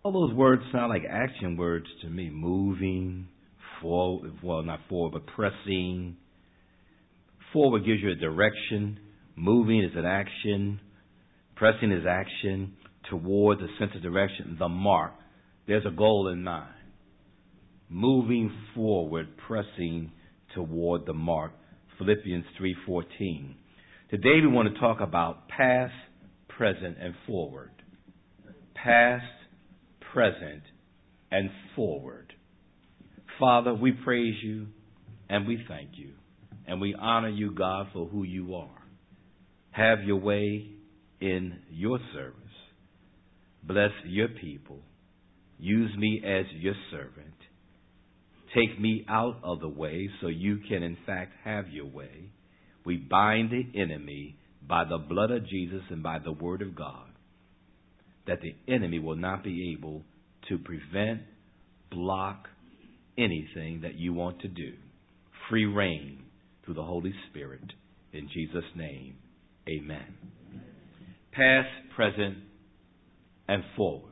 All those words sound like action words to me. Moving, forward, well, not forward, but pressing. Forward gives you a direction. Moving is an action. Pressing is action towards a sense of direction. The mark. There's a goal in mind. Moving forward, pressing toward the mark. Philippians 3:14. Today we want to talk about past, present, and forward. Past, present, and forward. Father, we praise you and we thank you. And we honor you, God, for who you are. Have your way in your service. Bless your people. Use me as your servant. Take me out of the way so you can, in fact, have your way. We bind the enemy by the blood of Jesus and by the word of God, that the enemy will not be able to prevent, block anything that you want to do. Free reign through the Holy Spirit. In Jesus' name, amen. Past, present, and forward.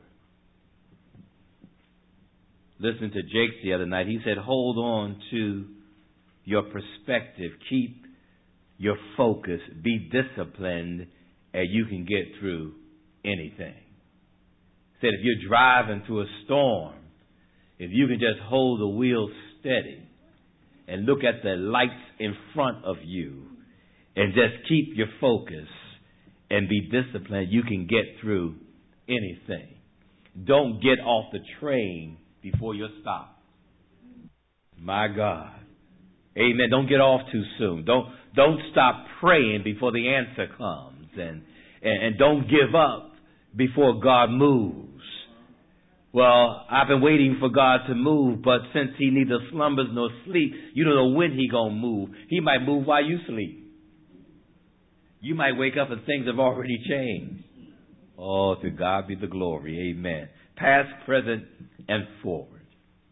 Listening to Jake the other night, he said, hold on to your perspective. Keep your focus. Be disciplined, and you can get through anything. He said, if you're driving through a storm, if you can just hold the wheel steady and look at the lights in front of you and just keep your focus and be disciplined, you can get through anything. Don't get off the train before you're stopped. My God. Amen. Don't get off too soon. Don't stop praying before the answer comes. And don't give up before God moves. Well, I've been waiting for God to move, but since he neither slumbers nor sleep, you don't know when he gonna move. He might move while you sleep. You might wake up and things have already changed. Oh, to God be the glory. Amen. Past, present, and forward.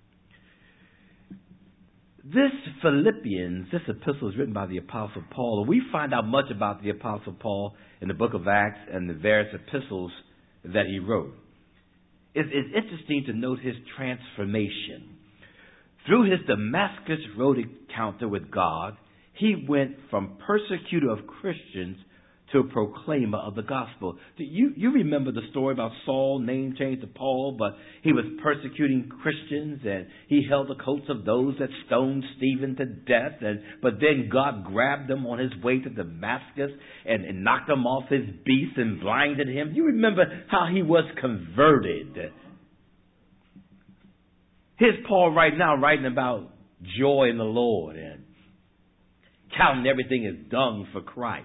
This epistle is written by the Apostle Paul, and we find out much about the Apostle Paul in the book of Acts and the various epistles that he wrote. It's interesting to note his transformation. Through his Damascus Road encounter with God, he went from persecutor of Christians to a proclaimer of the gospel. You remember the story about Saul, name changed to Paul, but he was persecuting Christians, and he held the coats of those that stoned Stephen to death. But then God grabbed him on his way to Damascus and knocked him off his beast and blinded him. You remember how he was converted. Here's Paul right now writing about joy in the Lord and counting everything as dung for Christ.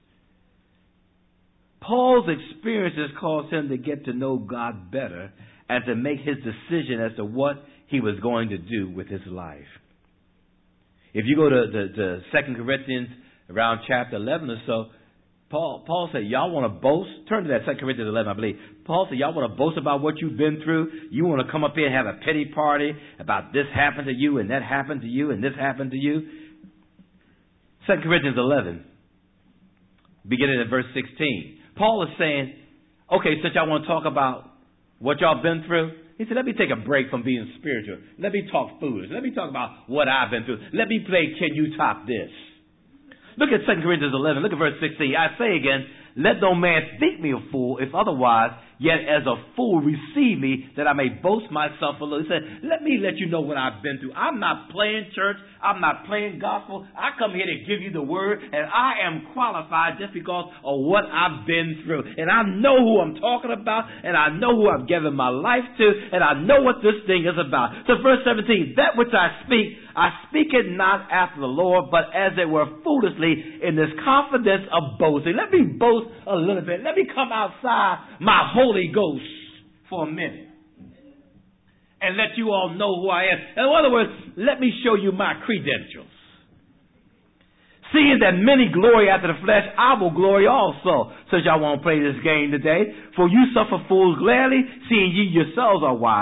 Paul's experiences caused him to get to know God better and to make his decision as to what he was going to do with his life. If you go to 2 Corinthians around chapter 11 or so, Paul said, y'all want to boast? Turn to that 2 Corinthians 11, I believe. Paul said, y'all want to boast about what you've been through? You want to come up here and have a pity party about this happened to you and that happened to you and this happened to you? 2 Corinthians 11, beginning at verse 16. Paul is saying, okay, since y'all want to talk about what y'all been through, he said, let me take a break from being spiritual. Let me talk foolish. Let me talk about what I've been through. Let me play Can You Top This? Look at 2 Corinthians 11. Look at verse 16. I say again, let no man think me a fool, if otherwise, yet as a fool receive me, that I may boast myself a little. He said, let me let you know what I've been through. I'm not playing church. I'm not playing gospel. I come here to give you the word, and I am qualified just because of what I've been through. And I know who I'm talking about, and I know who I've given my life to, and I know what this thing is about. So verse 17, that which I speak it not after the Lord, but as it were foolishly in this confidence of boasting. Let me boast a little bit. Let me come outside my Holy Ghost for a minute and let you all know who I am. In other words, let me show you my credentials. Seeing that many glory after the flesh, I will glory also. Since y'all won't play this game today. For you suffer fools gladly, seeing ye yourselves are wise.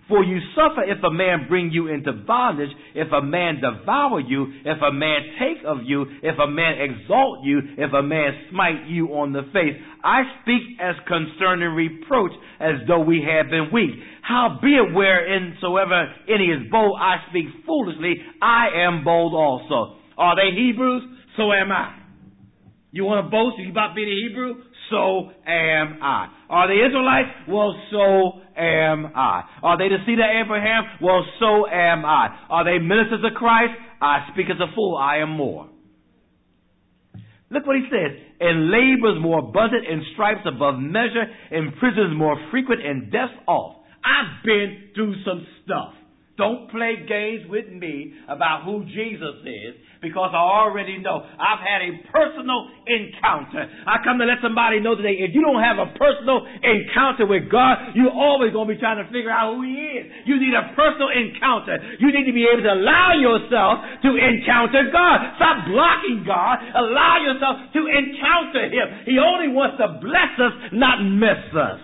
For you suffer if a man bring you into bondage, if a man devour you, if a man take of you, if a man exalt you, if a man smite you on the face. I speak as concerning reproach, as though we had been weak. Howbeit whereinsoever any is bold, I speak foolishly, I am bold also. Are they Hebrews? So am I. You want to boast? You about to be the Hebrew? So am I. Are they Israelites? Well, so am I. Are they the seed of Abraham? Well, so am I. Are they ministers of Christ? I speak as a fool. I am more. Look what he says. In labors more abundant, in stripes above measure, in prisons more frequent, in deaths oft. I've been through some stuff. Don't play games with me about who Jesus is, because I already know. I've had a personal encounter. I come to let somebody know today, if you don't have a personal encounter with God, you're always going to be trying to figure out who He is. You need a personal encounter. You need to be able to allow yourself to encounter God. Stop blocking God. Allow yourself to encounter Him. He only wants to bless us, not miss us.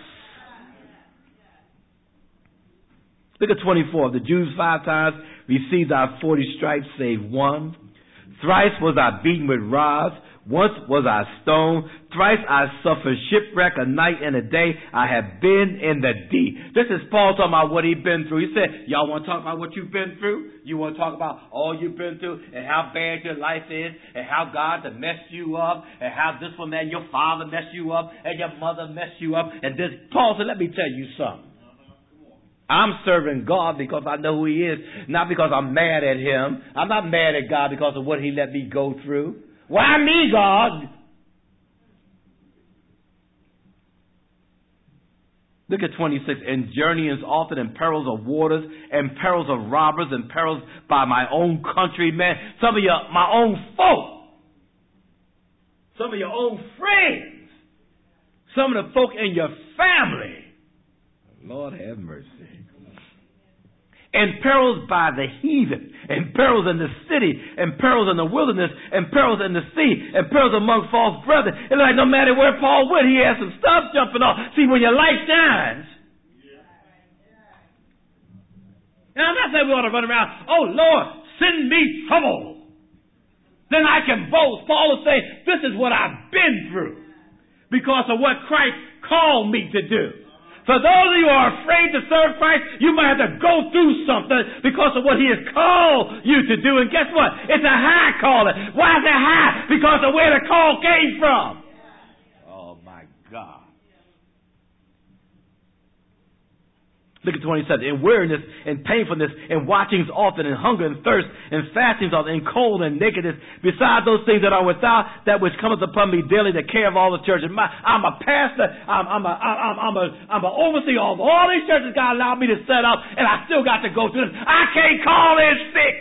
Look at 24. The Jews 5 times received our 40 stripes, save one. Thrice was I beaten with rods. Once was I stoned. Thrice I suffered shipwreck, a night and a day. I have been in the deep. This is Paul talking about what he'd been through. He said, y'all want to talk about what you've been through? You want to talk about all you've been through and how bad your life is and how God has messed you up and how this one, that your father messed you up and your mother messed you up. And this, Paul said, let me tell you something. I'm serving God because I know who He is, not because I'm mad at Him. I'm not mad at God because of what He let me go through. Why me, God? Look at 26. In journeyings often, in perils of waters, and perils of robbers, and perils by my own countrymen. Some of my own folk. Some of your own friends. Some of the folk in your family. Lord have mercy. And perils by the heathen, and perils in the city, and perils in the wilderness, and perils in the sea, and perils among false brethren. It's like no matter where Paul went, he had some stuff jumping off. See, when your light shines, and I'm not saying we ought to run around, oh Lord, send me trouble. Then I can boast. Paul is saying, this is what I've been through because of what Christ called me to do. For those of you who are afraid to serve Christ, you might have to go through something because of what He has called you to do. And guess what? It's a high calling. Why is it high? Because of where the call came from. Oh, my God. Look at 27. In weariness and painfulness and watchings often and hunger and thirst and fastings often and cold and nakedness. Besides those things that are without, that which cometh upon me daily, the care of all the churches. I'm a pastor. I'm an overseer of all these churches God allowed me to set up, and I still got to go through this. I can't call in sick.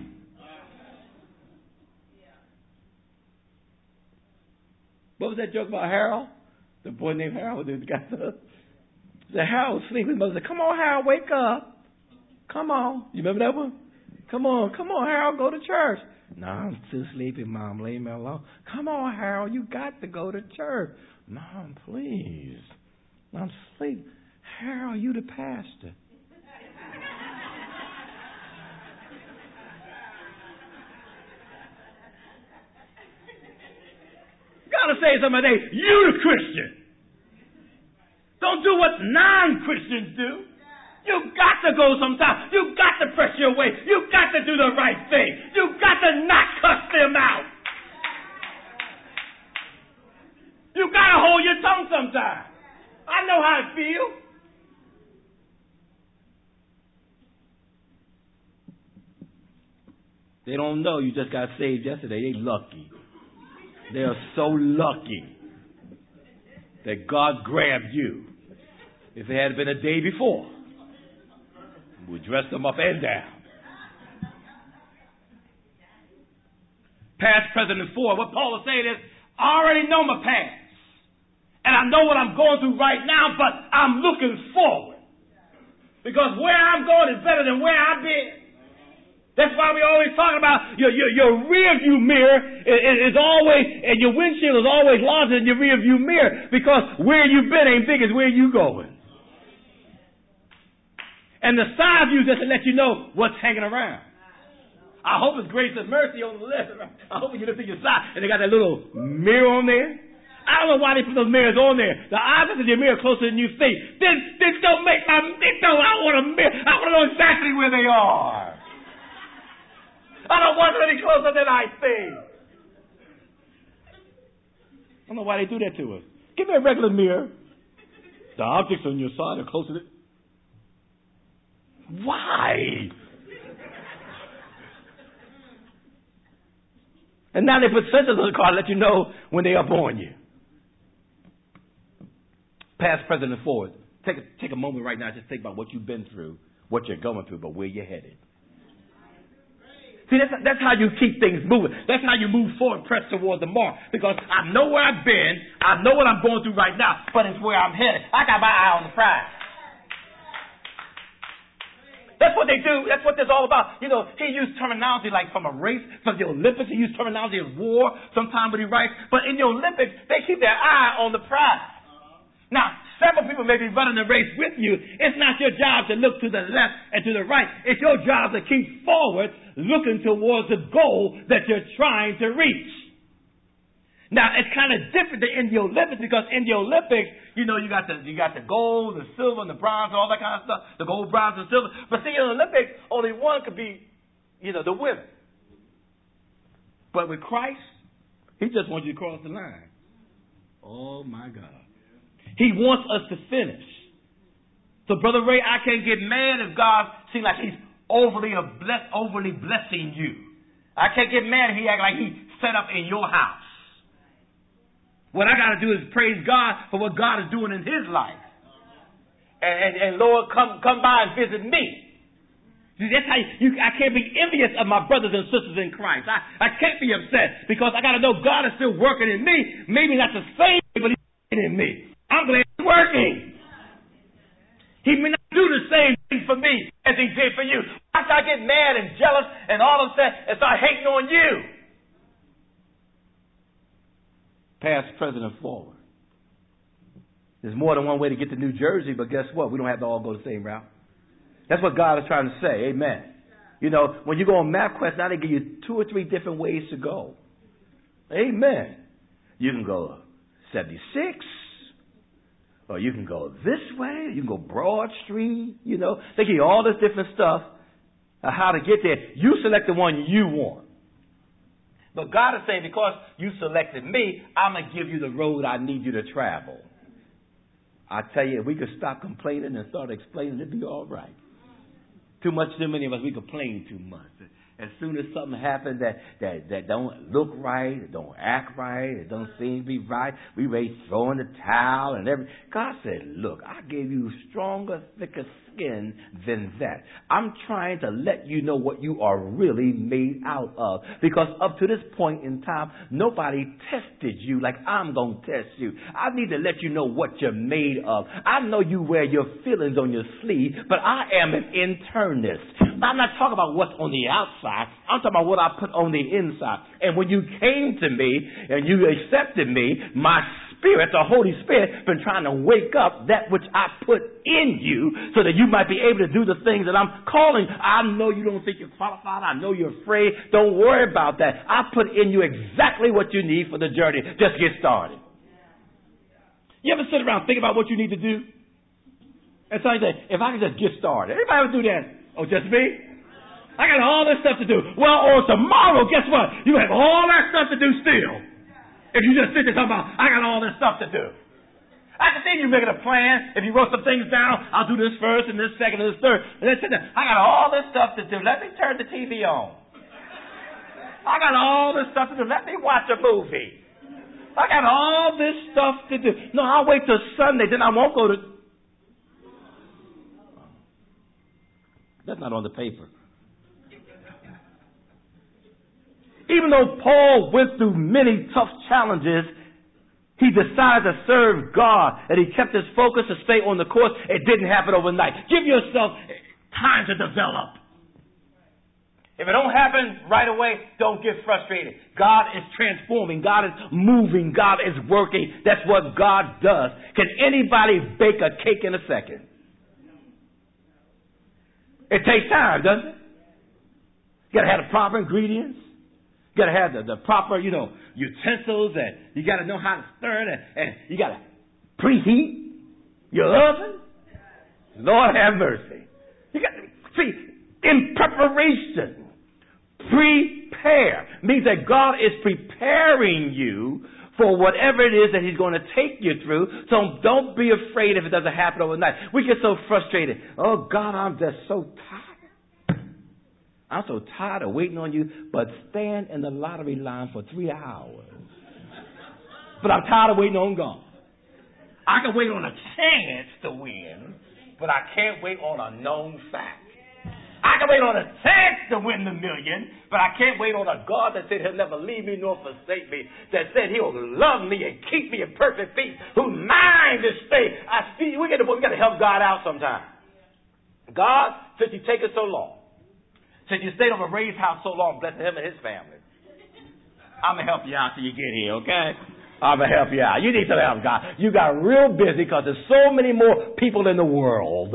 What was that joke about Harold? The boy named Harold who got the Harold was sleeping. Mother said, come on, Harold, wake up. Come on. You remember that one? Come on, Harold, go to church. No, I'm too sleepy, Mom. Leave me alone. Come on, Harold, you got to go to church. Mom, please. I'm asleep. Harold, you the pastor. Gotta say something today. You the Christian. Don't do what non-Christians do. You got to go sometime. You got to press your way. You got to do the right thing. You got to not cuss them out. You got to hold your tongue sometime. I know how it feels. They don't know you just got saved yesterday. They lucky. They are so lucky that God grabbed you. If it had been a day before, we dressed them up and down. Past, present, and forward. What Paul is saying is, I already know my past. And I know what I'm going through right now, but I'm looking forward. Because where I'm going is better than where I've been. That's why we always talking about your rear view mirror is always, and your windshield is always larger than your rear view mirror, because where you've been ain't big as where you going. And the side view just to let you know what's hanging around. I hope it's grace and mercy on the left. I hope you look to your side and they got that little mirror on there. I don't know why they put those mirrors on there. The object of your mirror closer than you see. This don't make my. I want a mirror. I want to know exactly where they are. I don't want them any closer than I see. I don't know why they do that to us. Give me a regular mirror. The objects on your side are closer to. Why? And now they put sensors on the car to let you know when they're up on you. Past, present, and forward. Take a moment right now. Just think about what you've been through, what you're going through, but where you're headed. See, that's how you keep things moving. That's how you move forward, press towards the mark. Because I know where I've been. I know what I'm going through right now, but it's where I'm headed. I got my eye on the prize. That's what they do. That's what this is all about. You know, he used terminology like from a race, from the Olympics. He used terminology of war sometimes when he writes. But in the Olympics, they keep their eye on the prize. Now, several people may be running the race with you. It's not your job to look to the left and to the right. It's your job to keep forward, looking towards the goal that you're trying to reach. Now, it's kind of different than in the Olympics because in the Olympics, you know, you got the gold, the silver, and the bronze, and all that kind of stuff. The gold, bronze, and silver. But see, in the Olympics, only one could be, you know, the winner. But with Christ, he just wants you to cross the line. Oh, my God. He wants us to finish. So, Brother Ray, I can't get mad if God seems like he's overly blessing you. I can't get mad if he act like he's set up in your house. What I got to do is praise God for what God is doing in his life. And Lord, come by and visit me. See, that's how I can't be envious of my brothers and sisters in Christ. I can't be upset because I got to know God is still working in me. Maybe not the same, but he's working in me. I'm glad he's working. He may not do the same thing for me as he did for you. Why should I get mad and jealous and all of that and start hating on you? Past, present, and forward. There's more than one way to get to New Jersey, but guess what? We don't have to all go the same route. That's what God is trying to say. Amen. You know, when you go on MapQuest, now they give you 2 or 3 different ways to go. Amen. You can go 76, or you can go this way. You can go Broad Street. You know, they give you all this different stuff of how to get there. You select the one you want. But God is saying, because you selected me, I'm going to give you the road I need you to travel. I tell you, if we could stop complaining and start explaining, it'd be all right. Too many of us, we complain too much. As soon as something happens that don't look right, it don't act right, it don't seem to be right, we ready to throw in the towel and everything. God said, look, I gave you stronger, thicker skin than that. I'm trying to let you know what you are really made out of. Because up to this point in time, nobody tested you like I'm going to test you. I need to let you know what you're made of. I know you wear your feelings on your sleeve, but I am an internist. I'm not talking about what's on the outside. I'm talking about what I put on the inside. And when you came to me and you accepted me, my Spirit, the Holy Spirit, been trying to wake up that which I put in you so that you might be able to do the things that I'm calling. I know you don't think you're qualified. I know you're afraid. Don't worry about that. I put in you exactly what you need for the journey. Just get started. You ever sit around and think about what you need to do? And so you say, if I can just get started. Anybody ever do that? Oh, just me? I got all this stuff to do. Well, or tomorrow, guess what? You have all that stuff to do still. If you just sit there talking about, I got all this stuff to do. I can see you making a plan. If you wrote some things down, I'll do this first and this second and this third. And then sit there, I got all this stuff to do. Let me turn the TV on. I got all this stuff to do. Let me watch a movie. I got all this stuff to do. No, I'll wait till Sunday, then I won't go to... That's not on the paper. Even though Paul went through many tough challenges, he decided to serve God, and he kept his focus to stay on the course. It didn't happen overnight. Give yourself time to develop. If it don't happen right away, don't get frustrated. God is transforming. God is moving. God is working. That's what God does. Can anybody bake a cake in a second? It takes time, doesn't it? You got to have the proper ingredients. You got to have the proper, utensils, and you got to know how to stir it, and you got to preheat your oven. Lord have mercy. You got to see in preparation. Prepare means that God is preparing you for whatever it is that He's going to take you through. So don't be afraid if it doesn't happen overnight. We get so frustrated. Oh God, I'm just so tired. I'm so tired of waiting on you, but stand in the lottery line for 3 hours. But I'm tired of waiting on God. I can wait on a chance to win, but I can't wait on a known fact. I can wait on a chance to win the million, but I can't wait on a God that said He'll never leave me nor forsake me, that said He'll love me and keep me in perfect peace, whose mind is stayed. We got to help God out sometime. God, since you take it so long, since you stayed over Ray's house so long, blessing him and his family, I'm going to help you out till you get here, okay? I'm going to help you out. You need some help, God. You got real busy because there's so many more people in the world.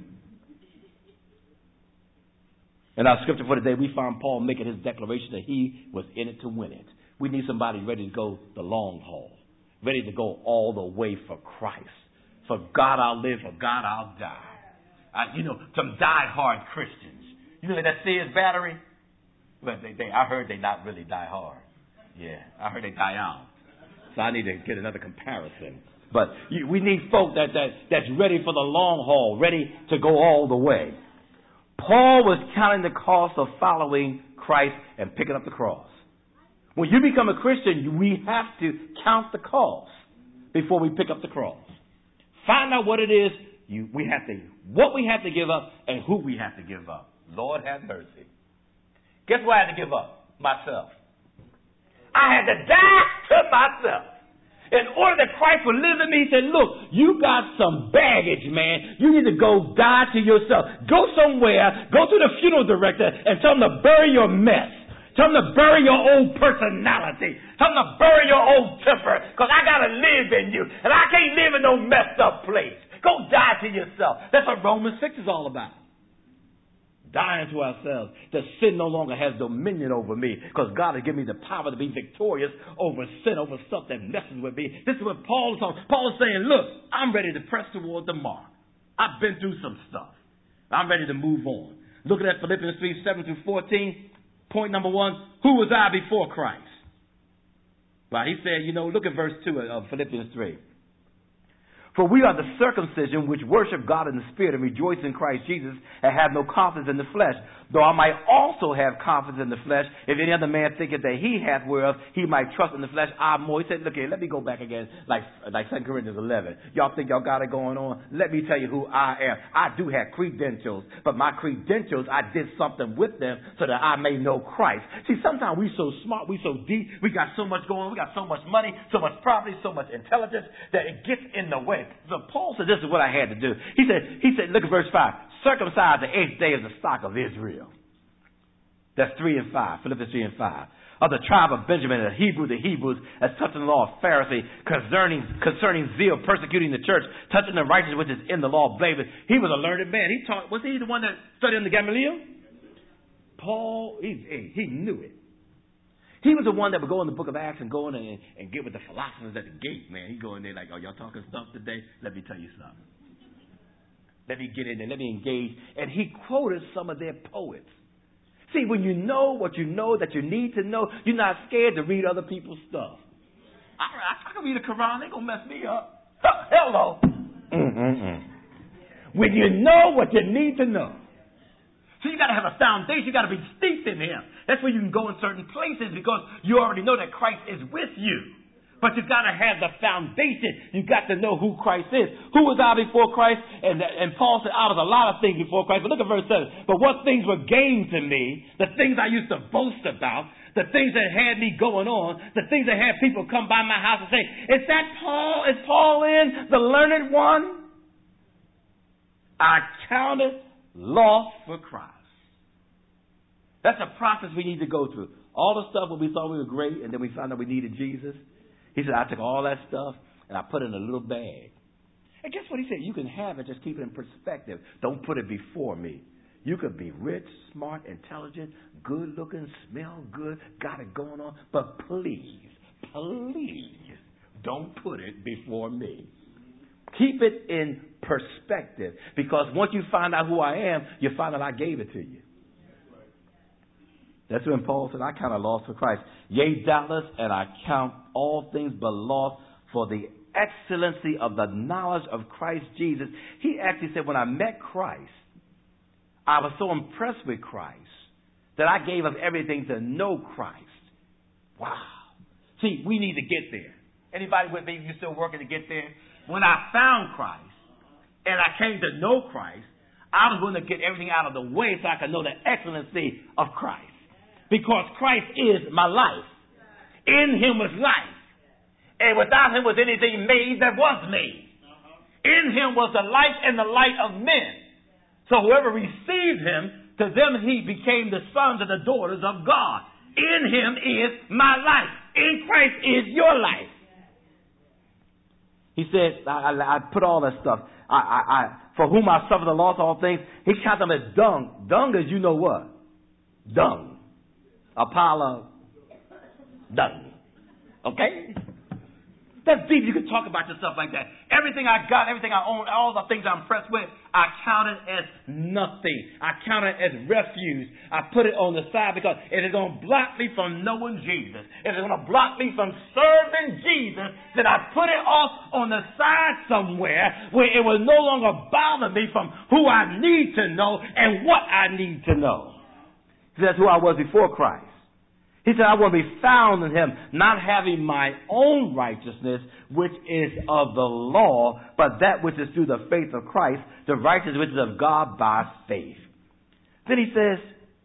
In our scripture for today, we found Paul making his declaration that he was in it to win it. We need somebody ready to go the long haul, ready to go all the way for Christ. For God I'll live, for God I'll die. Some die-hard Christians. You know that Sears battery? Well, I heard they not really die hard. Yeah, I heard they die out. So I need to get another comparison. But we need folk that's ready for the long haul, ready to go all the way. Paul was counting the cost of following Christ and picking up the cross. When you become a Christian, we have to count the cost before we pick up the cross. Find out what it is what we have to give up and who we have to give up. Lord have mercy. Guess what I had to give up? Myself. I had to die to myself. In order that Christ would live in me, He said, look, you got some baggage, man. You need to go die to yourself. Go somewhere, go to the funeral director and tell him to bury your mess. Tell him to bury your old personality. Tell him to bury your old temper, because I got to live in you. And I can't live in no messed up place. Go die to yourself. That's what Romans 6 is all about. Dying to ourselves, that sin no longer has dominion over me, because God has given me the power to be victorious over sin, over stuff that messes with me. This is what Paul is talking. Paul is saying, look, I'm ready to press toward the mark. I've been through some stuff. I'm ready to move on. Looking at Philippians 3, 7 through 14, point number 1, who was I before Christ? Well, he said, look at verse 2 of Philippians 3. For we are the circumcision which worship God in the Spirit and rejoice in Christ Jesus and have no confidence in the flesh. Though I might also have confidence in the flesh, if any other man thinketh that he hath whereof he might trust in the flesh, I more. He said, look here, let me go back again, like 2 Corinthians 11. Y'all think y'all got it going on? Let me tell you who I am. I do have credentials, but my credentials, I did something with them so that I may know Christ. See, sometimes we so smart, we so deep, we got so much going on, we got so much money, so much property, so much intelligence that it gets in the way. So Paul said, this is what I had to do. He said, look at verse 5. Circumcised the 8th day of the stock of Israel. That's 3 and 5. Philippians 3 and 5. Of the tribe of Benjamin, the Hebrews, as touching the law of Pharisee, concerning zeal, persecuting the church, touching the righteousness which is in the law, blameless. He was a learned man. Was he the one that studied under Gamaliel? Paul, he knew it. He was the one that would go in the book of Acts and go in and get with the philosophers at the gate, man. He'd go in there like, oh, y'all talking stuff today? Let me tell you something. Let me get in there. Let me engage. And he quoted some of their poets. See, when you know what you know that you need to know, you're not scared to read other people's stuff. I can read the Quran. They going to mess me up. Hello. When you know what you need to know. So you got to have a foundation. You got to be steeped in Him. That's where you can go in certain places because you already know that Christ is with you. But you got to have the foundation. You got to know who Christ is. Who was I before Christ? And Paul said, I was a lot of things before Christ. But look at verse 7. But what things were gain to me, the things I used to boast about, the things that had me going on, the things that had people come by my house and say, is that Paul? Is Paul in, the learned one? I counted lost for Christ. That's a process we need to go through. All the stuff where we thought we were great and then we found out we needed Jesus. He said, I took all that stuff and I put it in a little bag. And guess what he said? You can have it, just keep it in perspective. Don't put it before me. You could be rich, smart, intelligent, good looking, smell good, got it going on, but please, don't put it before me. Keep it in perspective, because once you find out who I am, you find out I gave it to you. That's when Paul said, I count a loss for Christ. Yea, doubtless, and I count all things but loss for the excellency of the knowledge of Christ Jesus. He actually said, when I met Christ, I was so impressed with Christ that I gave up everything to know Christ. Wow. See, we need to get there. Anybody with me, you're still working to get there? When I found Christ and I came to know Christ, I was going to get everything out of the way so I could know the excellency of Christ. Because Christ is my life. In Him was life. And without Him was anything made that was made. In Him was the life and the light of men. So whoever received Him, to them He became the sons and the daughters of God. In Him is my life. In Christ is your life. He said, I put all that stuff. For whom I suffer the loss of all things, He counted them as dung. Dung is, you know what? Dung. A pile of dung. Okay? That's deep. You can talk about yourself like that. Everything I got, everything I own, all the things I'm impressed with, I count it as nothing. I count it as refuse. I put it on the side because it is going to block me from knowing Jesus. It is going to block me from serving Jesus. Then I put it off on the side somewhere where it will no longer bother me from who I need to know and what I need to know. That's who I was before Christ. He said, I want to be found in Him, not having my own righteousness, which is of the law, but that which is through the faith of Christ, the righteousness which is of God by faith. Then he says,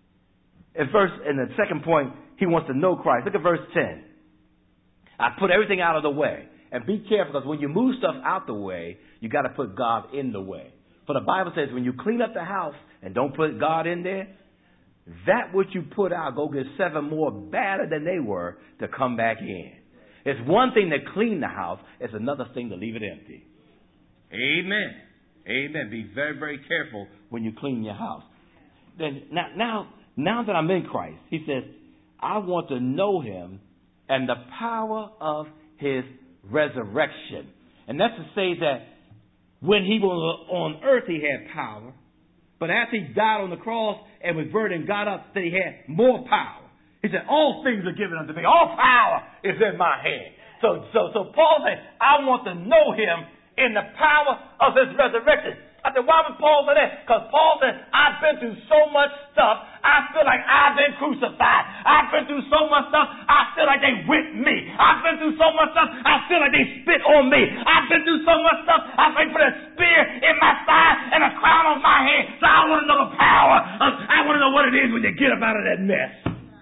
in the second point, he wants to know Christ. Look at verse 10. I put everything out of the way. And be careful, because when you move stuff out the way, you got to put God in the way. For the Bible says, when you clean up the house and don't put God in there, that which you put out, go get 7 more badder than they were to come back in. It's one thing to clean the house. It's another thing to leave it empty. Amen. Amen. Be very, very careful when you clean your house. Then now that I'm in Christ, he says, I want to know Him and the power of His resurrection. And that's to say that when He was on earth, He had power. But after He died on the cross and was buried and got up, that He had more power. He said, all things are given unto me. All power is in my hand. So Paul said, I want to know Him in the power of His resurrection. I said, why would Paul say that? Because Paul said, I've been through so much stuff. I feel like I've been crucified. I've been through so much stuff. I feel like they whipped me. I've been through so much stuff. I feel like they spit on me. I've been through so much stuff. I think put a spear in my side and a crown on my head. So I want to know the power. I want to know what it is when you get up out of that mess.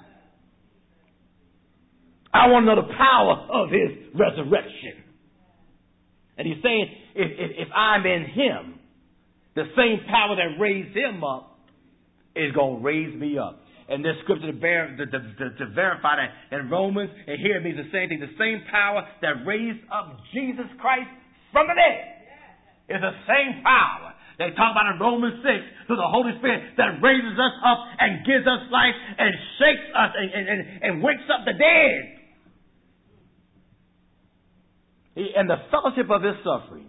I want to know the power of His resurrection. And he's saying, if I'm in Him, the same power that raised Him up is going to raise me up. And this scripture to verify that in Romans, and here it means the same thing. The same power that raised up Jesus Christ from the dead is the same power. They talk about in Romans 6 through the Holy Spirit that raises us up and gives us life and shakes us and wakes up the dead. And the fellowship of His sufferings.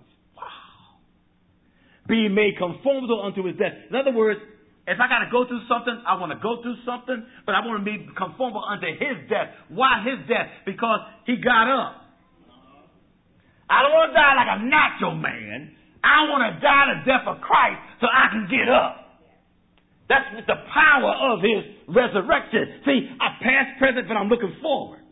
Being made conformable unto His death. In other words, if I got to go through something, I want to go through something, but I want to be conformable unto His death. Why His death? Because He got up. I don't want to die like a natural man. I want to die the death of Christ so I can get up. That's the power of His resurrection. See, I past, present, but I'm looking forward.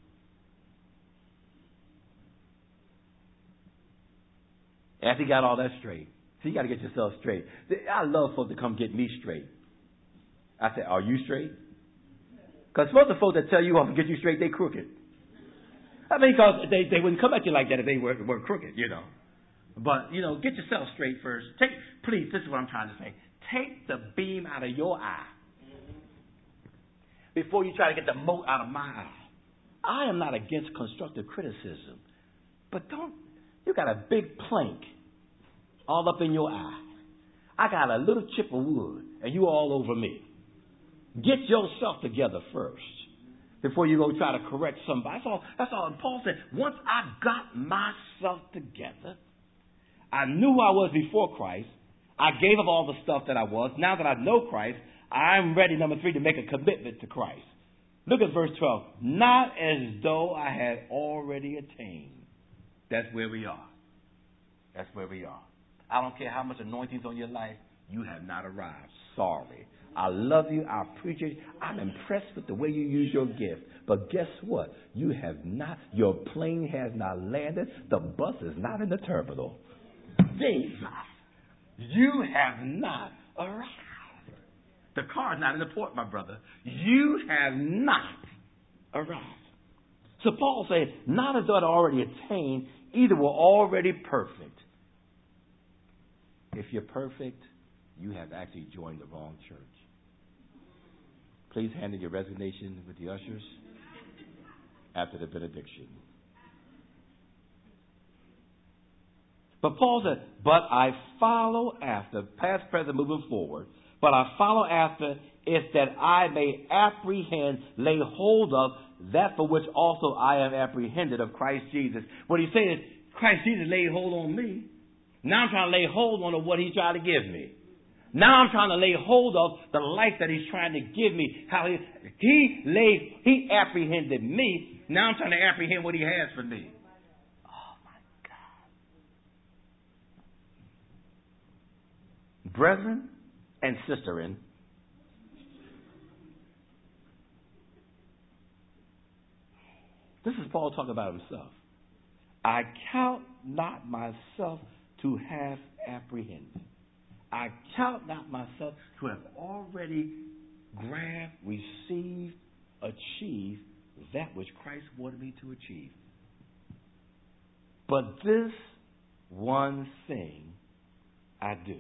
After He got all that straight. So you got to get yourself straight. I love folks to come get me straight. I say, are you straight? Because most of the folks that tell you I'm going to get you straight, they crooked. I mean, because they wouldn't come at you like that if they were crooked, you know. But, you know, get yourself straight first. Please, this is what I'm trying to say. Take the beam out of your eye before you try to get the mote out of my eye. I am not against constructive criticism. But you got a big plank all up in your eye. I got a little chip of wood, and you all over me. Get yourself together first before you go try to correct somebody. That's all. And Paul said, once I got myself together, I knew who I was before Christ. I gave up all the stuff that I was. Now that I know Christ, I'm ready, number 3, to make a commitment to Christ. Look at verse 12. Not as though I had already attained. That's where we are. That's where we are. I don't care how much anointing's on your life. You have not arrived. Sorry. I love you. I appreciate you. I'm impressed with the way you use your gift. But guess what? You have not. Your plane has not landed. The bus is not in the terminal. Jesus. You have not arrived. The car's not in the port, my brother. You have not arrived. So Paul said, not as though I'd already attained, either were already perfect. If you're perfect, you have actually joined the wrong church. Please hand in your resignation with the ushers after the benediction. But Paul said, but I follow after, past, present, moving forward, but I follow after is that I may apprehend, lay hold of that for which also I am apprehended of Christ Jesus. What he's saying is, Christ Jesus laid hold on me. Now I'm trying to lay hold on what he's trying to give me. Now I'm trying to lay hold of the life that he's trying to give me. How he apprehended me. Now I'm trying to apprehend what he has for me. Oh my God. Brethren and sisterin, this is Paul talking about himself. I count not myself to have apprehended. I count not myself to have already grabbed, received, achieved that which Christ wanted me to achieve. But this one thing I do.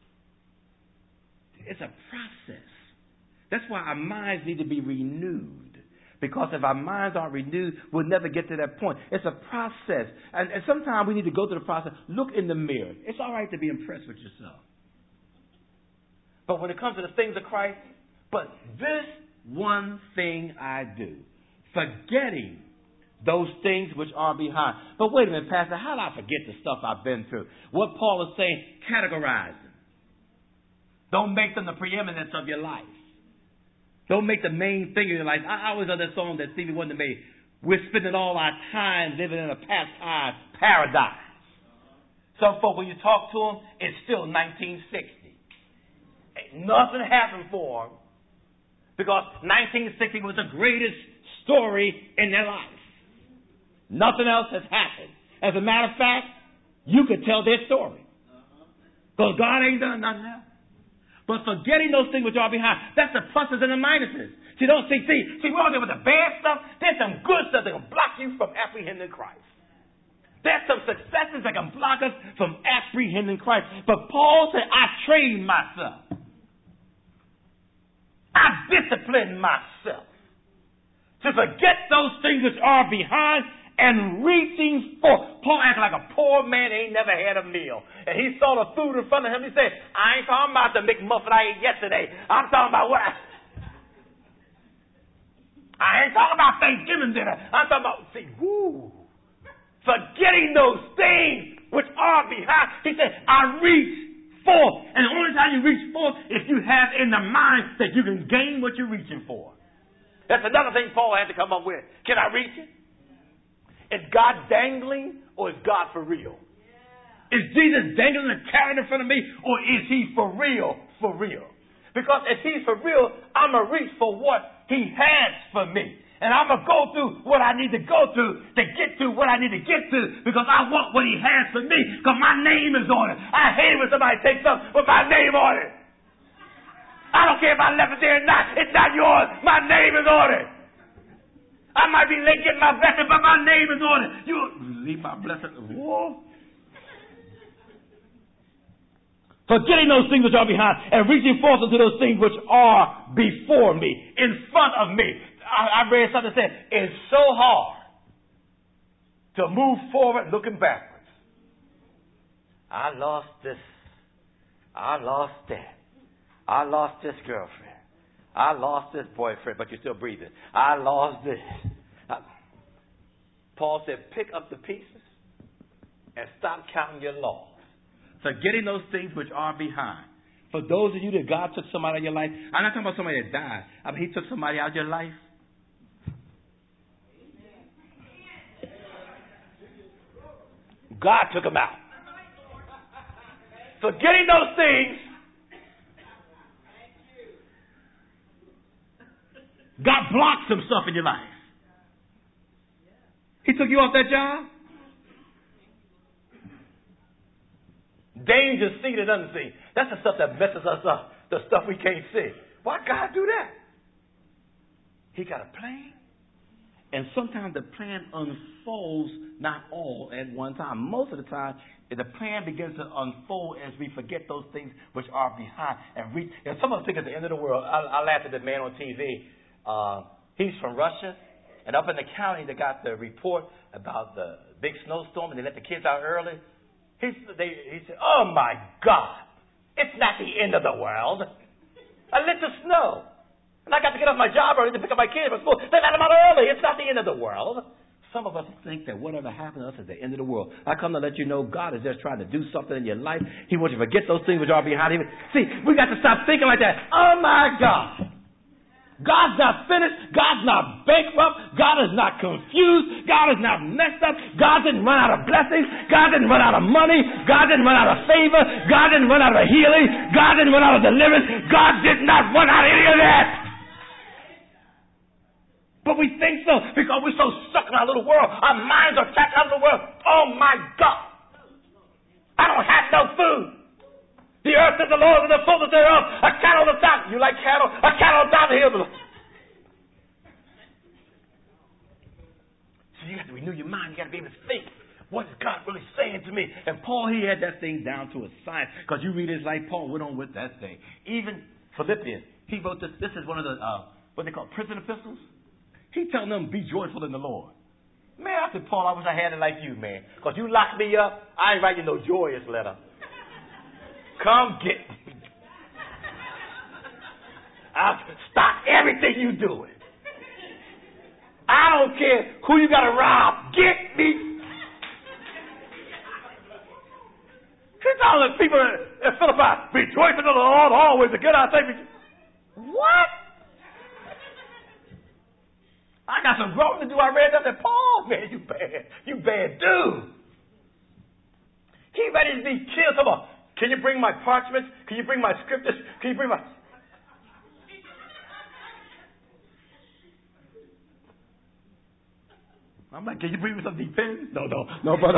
It's a process. That's why our minds need to be renewed. Because if our minds aren't renewed, we'll never get to that point. It's a process. And sometimes we need to go through the process. Look in the mirror. It's all right to be impressed with yourself. But when it comes to the things of Christ, but this one thing I do, forgetting those things which are behind. But wait a minute, Pastor, how do I forget the stuff I've been through? What Paul is saying, categorize them. Don't make them the preeminence of your life. Don't make the main thing of your life. I always love that song that Stevie Wonder made. We're spending all our time living in a pastime paradise. Some folk, when you talk to them, it's still 1960. Ain't nothing happened for them because 1960 was the greatest story in their life. Nothing else has happened. As a matter of fact, you could tell their story because God ain't done nothing else. But forgetting those things which are behind, that's the pluses and the minuses. See, we're all there with the bad stuff. There's some good stuff that can block you from apprehending Christ. There's some successes that can block us from apprehending Christ. But Paul said, I train myself. I discipline myself to forget those things which are behind and reaching forth. Paul acted like a poor man ain't never had a meal. And he saw the food in front of him. He said, I ain't talking about the McMuffin I ate yesterday. I'm talking about what I ain't talking about Thanksgiving dinner. I'm talking about, forgetting those things which are behind. He said, I reach forth. And the only time you reach forth is you have in the mind that you can gain what you're reaching for. That's another thing Paul had to come up with. Can I reach it? Is God dangling or is God for real? Yeah. Is Jesus dangling a carrot in front of me or is he for real? For real. Because if he's for real, I'm going to reach for what he has for me. And I'm going to go through what I need to go through to get to what I need to get to because I want what he has for me because my name is on it. I hate when somebody takes something with my name on it. I don't care if I left it there or not. It's not yours. My name is on it. I might be late getting my blessing, but my name is on it. You leave my blessing. Whoa. Forgetting those things which are behind and reaching forth into those things which are before me, in front of me. I read something that said, it's so hard to move forward looking backwards. I lost this. I lost that. I lost this girlfriend. I lost this boyfriend, but you're still breathing. I lost this. Paul said, pick up the pieces and stop counting your loss. Forgetting those things which are behind. For those of you that God took somebody out of your life, I'm not talking about somebody that died. I mean, He took somebody out of your life. God took them out. Forgetting those things, God blocked some stuff in your life. He took you off that job. Danger seen and unseen. That's the stuff that messes us up. The stuff we can't see. Why God do that? He got a plan. And sometimes the plan unfolds not all at one time. Most of the time, the plan begins to unfold as we forget those things which are behind and reach. And some of us think it's the end of the world. I laughed at the man on TV. He's from Russia. And up in the county, they got the report about the big snowstorm, and they let the kids out early. He said, oh, my God, it's not the end of the world. I lit the snow. And I got to get off my job early to pick up my kids from school. They let them out early. It's not the end of the world. Some of us think that whatever happened to us is the end of the world. I come to let you know God is just trying to do something in your life. He wants you to forget those things which are behind him. See, we got to stop thinking like that. Oh, my God. God's not finished. God's not bankrupt. God is not confused. God is not messed up. God didn't run out of blessings. God didn't run out of money. God didn't run out of favor. God didn't run out of healing. God didn't run out of deliverance. God did not run out of any of that. But we think so because we're so stuck in our little world. Our minds are trapped out of the world. Oh, my God. I don't have no food. The earth is the Lord's and the fullness thereof. A cattle on the top. You like cattle? A cattle on top of the hill. So you got to renew your mind. You got to be able to think. What is God really saying to me? And Paul, he had that thing down to a science. Because you read his life, Paul went on with that thing. Even Philippians, he wrote this. This is one of the, what they call prison epistles. He telling them, be joyful in the Lord. Man, I said, Paul, I wish I had it like you, man. Because you locked me up. I ain't writing no joyous letter. Come get me. I'll stop everything you doing. I don't care who you got to rob. Get me. He's telling the people at Philippi, rejoice in the Lord always. Again, I say, what? I got some growing to do. I read that and said, Paul, man, you bad. You bad dude. He ready to be killed. Come on. Can you bring my parchments? Can you bring my scriptures? Can you bring my... I'm like, can you bring me some deep pens? No, but...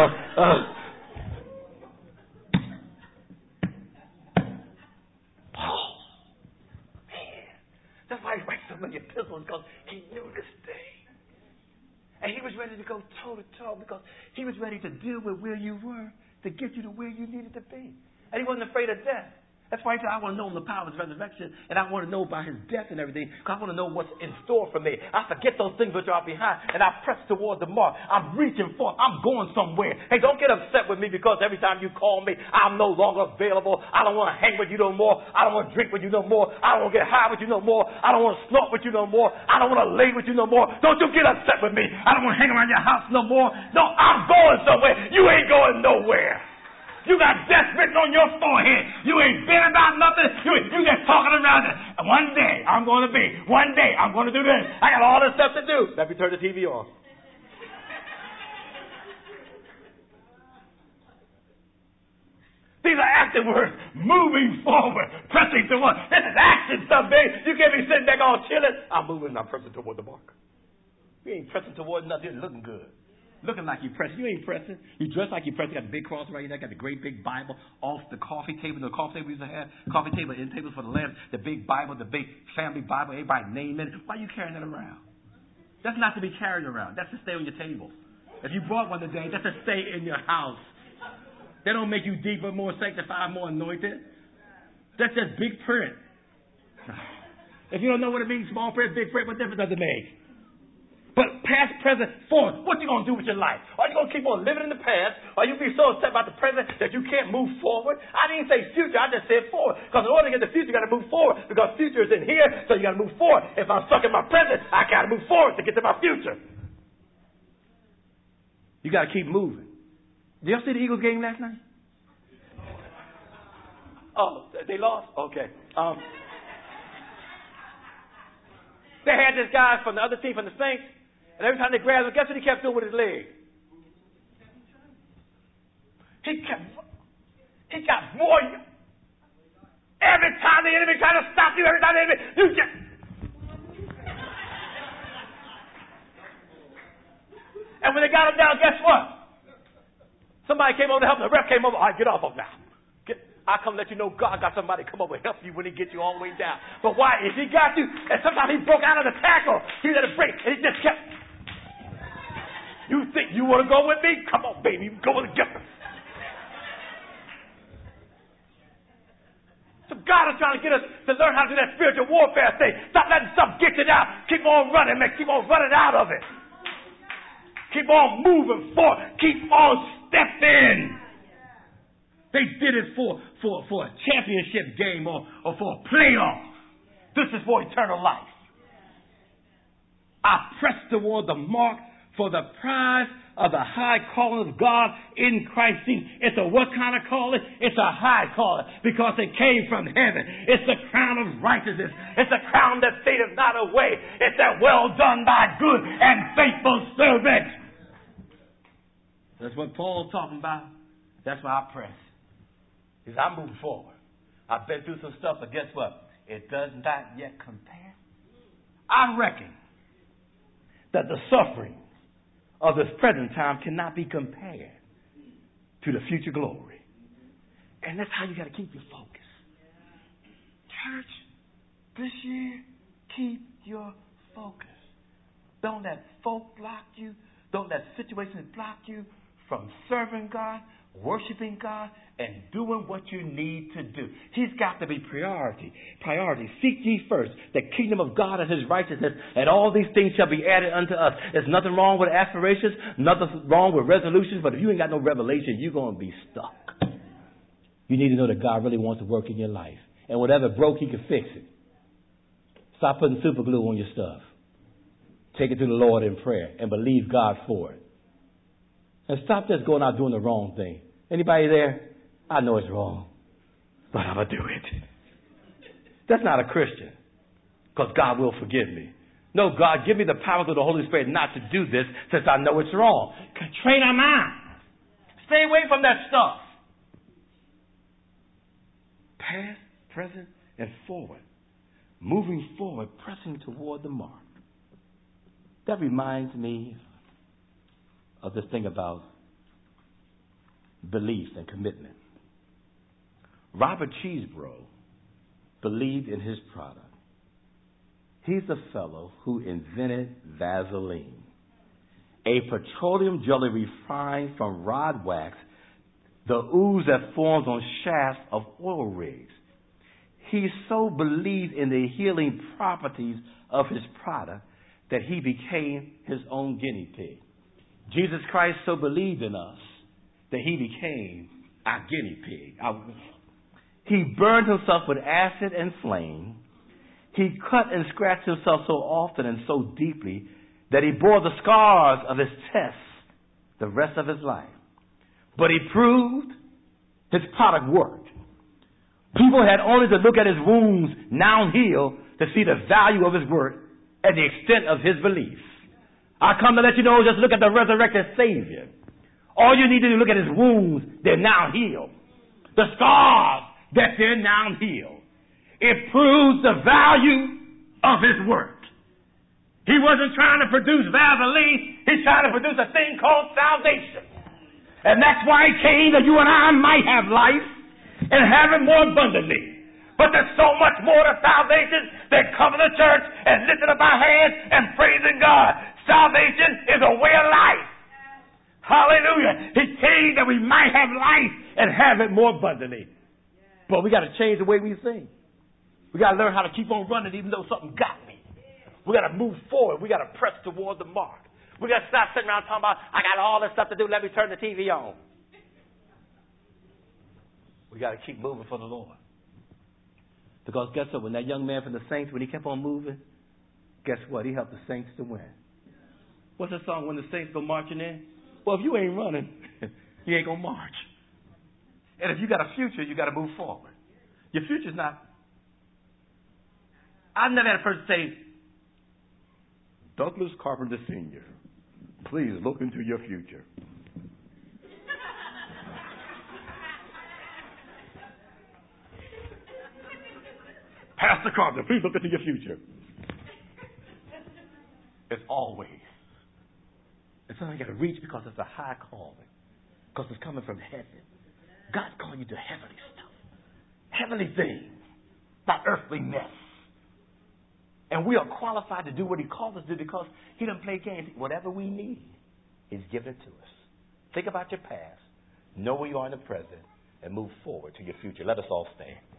Paul. Man. That's why he writes so many epistles, because he knew this thing. And he was ready to go toe-to-toe, because he was ready to deal with where you were to get you to where you needed to be. And he wasn't afraid of death. That's why he said, I want to know the power of his resurrection, and I want to know about his death and everything, because I want to know what's in store for me. I forget those things which are behind, and I press toward the mark. I'm reaching for. I'm going somewhere. Hey, don't get upset with me because every time you call me, I'm no longer available. I don't want to hang with you no more. I don't want to drink with you no more. I don't want to get high with you no more. I don't want to snort with you no more. I don't want to lay with you no more. Don't you get upset with me. I don't want to hang around your house no more. No, I'm going somewhere. You ain't going nowhere. You got death written on your forehead. You ain't been about nothing. You just talking around it. One day I'm going to be. One day I'm going to do this. I got all this stuff to do. Let me turn the TV on. These are active words. Moving forward. Pressing toward. This is action stuff, baby. You can't be sitting back all chilling. I'm moving and I'm pressing toward the mark. You ain't pressing toward nothing. You're looking good. Looking like you're pressing. You ain't pressing. You dress like you're pressing. You got the big cross right here. Got the great big Bible off the coffee table. The coffee table we used to have. Coffee table, end tables for the lamp. The big Bible, the big family Bible. Everybody name it. Why are you carrying that around? That's not to be carried around. That's to stay on your table. If you brought one today, that's to stay in your house. They don't make you deeper, more sanctified, more anointed. That's just big print. If you don't know what it means, small print, big print, what difference does it make? But past, present, forward, what you going to do with your life? Are you going to keep on living in the past? Are you be so upset about the present that you can't move forward? I didn't say future, I just said forward. Because in order to get the future, you got to move forward. Because future is in here, so you got to move forward. If I'm stuck in my present, I got to move forward to get to my future. You got to keep moving. Did y'all see the Eagles game last night? Oh, they lost? Okay. They had this guy from the other team, from the Saints, and every time they grabbed him, guess what he kept doing with his leg? He got more. Every time the enemy tried to stop you, every time the enemy, you just. And when they got him down, guess what? Somebody came over to help him. The ref came over. All right, get off of now. I come let you know God got somebody come over and help you when he gets you all the way down. But why? If he got you, and sometimes he broke out of the tackle, he let it break, and he just kept. You think you want to go with me? Come on, baby, go together. So God is trying to get us to learn how to do that spiritual warfare thing. Stop letting stuff get you down. Keep on running, man. Keep on running out of it. Keep on moving forward. Keep on stepping. They did it for a championship game or for a playoff. This is for eternal life. I press toward the mark for the prize of the high calling of God in Christ Jesus. It's a what kind of calling? It's a high calling because it came from heaven. It's the crown of righteousness. It's a crown that fadeth not away. It's that well done thy good and faithful servant. That's what Paul's talking about. That's why I press. Because I'm moving forward. I've been through some stuff, but guess what? It does not yet compare. I reckon that the suffering of this present time cannot be compared to the future glory. And that's how you got to keep your focus. Church, this year, keep your focus. Don't let folk block you. Don't let situations block you from serving God, worshiping God, and doing what you need to do. He's got to be priority. Priority. Seek ye first the kingdom of God and his righteousness, and all these things shall be added unto us. There's nothing wrong with aspirations, nothing wrong with resolutions, but if you ain't got no revelation, you're going to be stuck. You need to know that God really wants to work in your life. And whatever broke, he can fix it. Stop putting super glue on your stuff. Take it to the Lord in prayer and believe God for it. And stop just going out doing the wrong thing. Anybody there? I know it's wrong, but I'm going to do it. That's not a Christian, because God will forgive me. No, God, give me the power through the Holy Spirit not to do this since I know it's wrong. Train our mind. Stay away from that stuff. Past, present, and forward. Moving forward, pressing toward the mark. That reminds me of this thing about belief and commitment. Robert Cheesebro believed in his product. He's the fellow who invented Vaseline, a petroleum jelly refined from rod wax, the ooze that forms on shafts of oil rigs. He so believed in the healing properties of his product that he became his own guinea pig. Jesus Christ so believed in us that he became our guinea pig. He burned himself with acid and flame. He cut and scratched himself so often and so deeply that he bore the scars of his tests the rest of his life. But he proved his product worked. People had only to look at his wounds now healed to see the value of his work and the extent of his belief. I come to let you know, just look at the resurrected Savior. All you need to do is look at his wounds, they're now healed. The scars, that they're now healed. It proves the value of his work. He wasn't trying to produce Vaseline, he's trying to produce a thing called salvation. And that's why he came, that you and I might have life and have it more abundantly. But there's so much more to salvation than coming to church and lifting up our hands and praising God. Salvation is a way of life. Hallelujah. He came that we might have life and have it more abundantly. But we got to change the way we think. We got to learn how to keep on running even though something got me. We got to move forward. We got to press toward the mark. We got to stop sitting around talking about, I got all this stuff to do. Let me turn the TV on. We got to keep moving for the Lord. Because guess what? When that young man from the Saints, when he kept on moving, guess what? He helped the Saints to win. What's the song, When the Saints Go Marching In? Well, if you ain't running, you ain't going to march. And if you got a future, you got to move forward. Your future's not. I've never had a person say, Douglas Carpenter Sr., please look into your future. Pastor Carpenter, please look into your future. It's always. It's something you got to reach because it's a high calling. Because it's coming from heaven. God's calling you to heavenly stuff. Heavenly things. Not earthly mess. And we are qualified to do what He calls us to do because He doesn't play games. Whatever we need, He's given it to us. Think about your past. Know where you are in the present. And move forward to your future. Let us all stand.